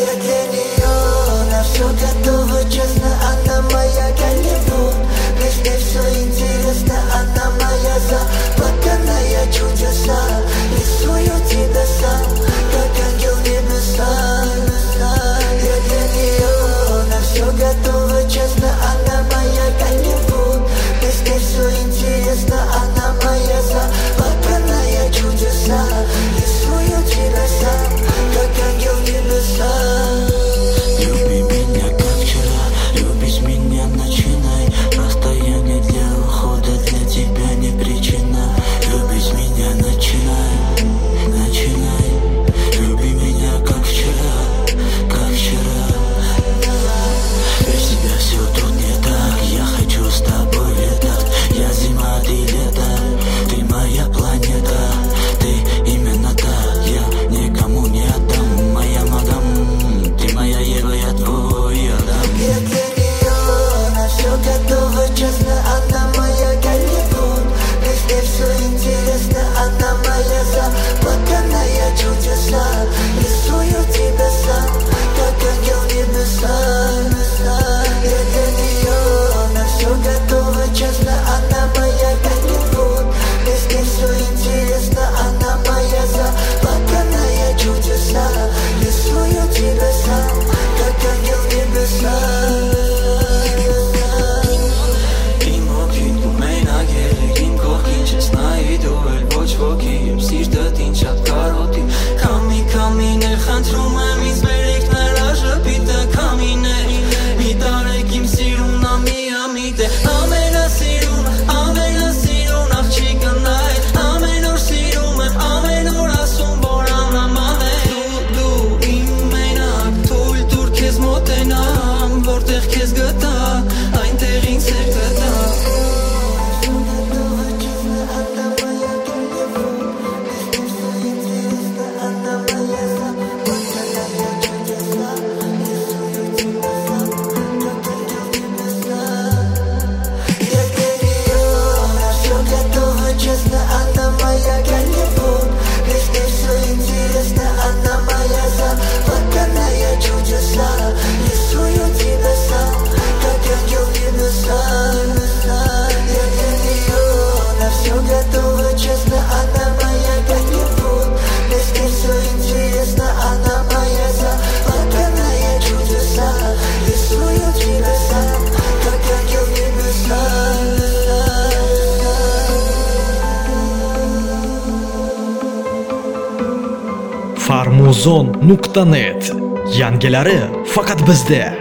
Я для нее на все готова, честно, она моя Голливуд. Мне все интересно, она моя заплаканная чудеса. Рисую тебя сам, как ангел небеса. Я для нее на все готова, честно, она моя Голливуд. Мне все интересно, она моя заплаканная чудеса. Рисую тебя сам, как ангел небеса. Люби меня, как вчера, любить меня начинай. Расстояние для ухода для тебя не причина. Любить меня начинай, начинай. Люби меня, как вчера, как вчера. Без тебя все тут не так, я хочу с тобой летать. Я зима, ты лето, ты моя планета. Ты именно та, я никому не отдам. Моя мадам, ты моя Ева, я твой Адам. Я для нее на все готова, честно, она моя Голливуд. Мне все интересно, она моя заплаканная чудеса. Рисую тебя сам, как ангел небеса. Я для нее на все готова, честно, она моя Голливуд. Мне все интересно, она моя заплаканная чудеса. Рисую тебя сам, как ангел небеса. Քամիներ խնդրում եմ ինձ վերիք նրա ժպիտը քամիներ մի տարեք իմ սիրուն ամիամիտ է ամենասիրուն աղջիկը նա է ամեն օր սիրում եմ ամեն օր ասում որ աննման է դու իմ մենակ թույլ տուր քեզ մոտենամ որտեղ քեզ գտա այնտեղ ինձ սեր գտա Честно, она моя Голливуд. Мне все интересно, она моя заплаканная чудеса. Рисую тебя сам, как ангел небеса. Я для нее на все готова, честно, она моя Голливуд. Мне все интересно, она моя заплаканная чудеса. Рисую тебя сам, как ангел небеса. Farmuzon.net yangilari faqat bizda.